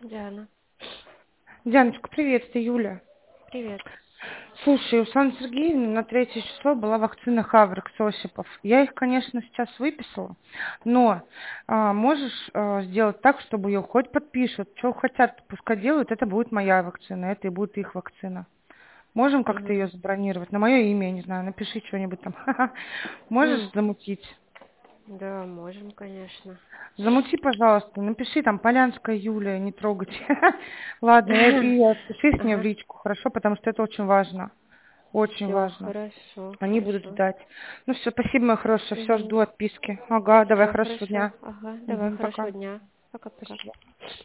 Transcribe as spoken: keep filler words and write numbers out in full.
Диана. Дианочка, привет, это Юля. Привет. Слушай, у Саны Сергеевны на третье число была вакцина Хаврекс Осипов. Я их, конечно, сейчас выписала, но а, можешь а, сделать так, чтобы ее хоть подпишут, что хотят, пускай делают, это будет моя вакцина, это и будет их вакцина. Можем как-то Угу. ее забронировать? На мое имя, я не знаю, напиши что-нибудь там. Можешь Хм. замутить? Да, можем, конечно. Замути, пожалуйста, напиши там Полянская Юлия, не трогать. Ладно, и отпишись мне в Ага. личку, хорошо, потому что это очень важно. Очень Все, важно. хорошо, Они будут хорошо. ждать. Ну все, спасибо, моя хорошая. Все, Угу. жду отписки. Ага, давай, Все, хорошего хорошо. дня. Ага, давай, Угу, хорошего пока. дня. Пока-пока. Спасибо.